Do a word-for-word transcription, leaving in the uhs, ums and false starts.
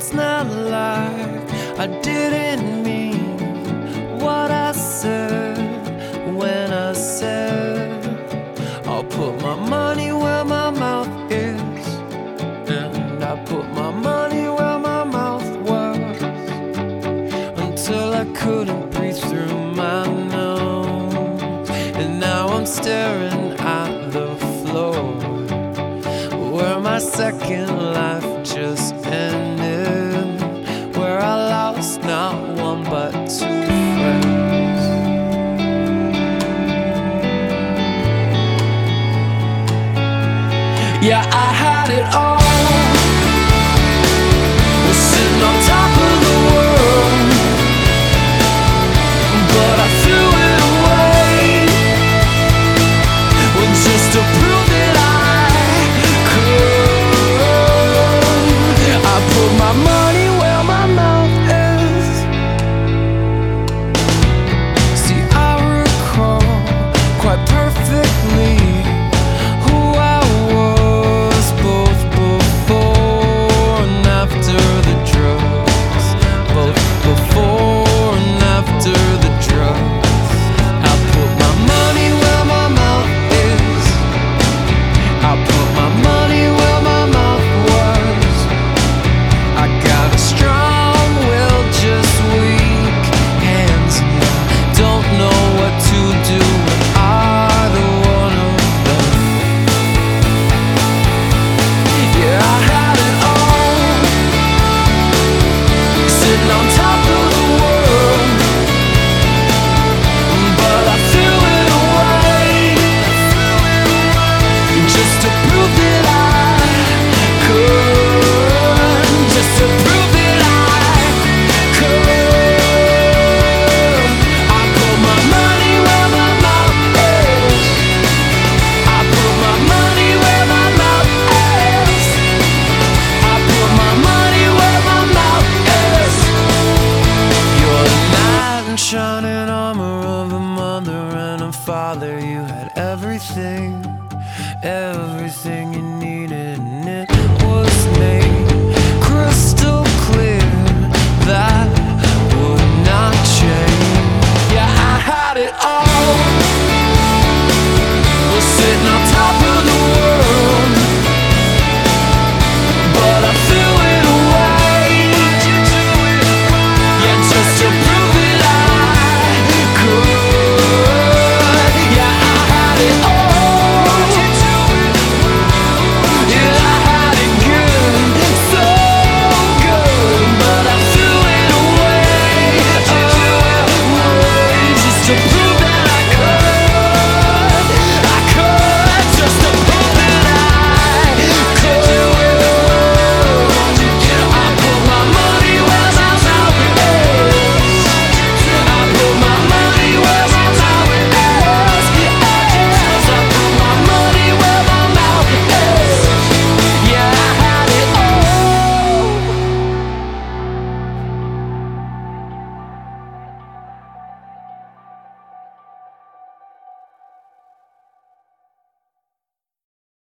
It's not like I didn't mean what I said when I said I'll put my money where my mouth is. And I put my money where my mouth was until I couldn't breathe through my nose. And now I'm staring at the floor where my second life just ended, where I lost not one but two friends. Yeah, I had it all, was sitting on top of the world, but I threw it away, well, just to prove that I could. I put my money where my mouth is. See, I recall quite perfectly who I was, both before and after the drugs, both before and after the drugs. I put my money where my mouth is. I put my money where my mouth was. I got a strong will, just weak hands, and I don't know what to do when either one of them. Yeah, I had it all, sitting on top of the world, but I threw it away, just to prove that I could, just to prove that I could. I put my money where my mouth is. I put my money where my mouth is. I put my money where my mouth is. You're the knight in shining armor of a mother and a father. You had everything, everything you needed.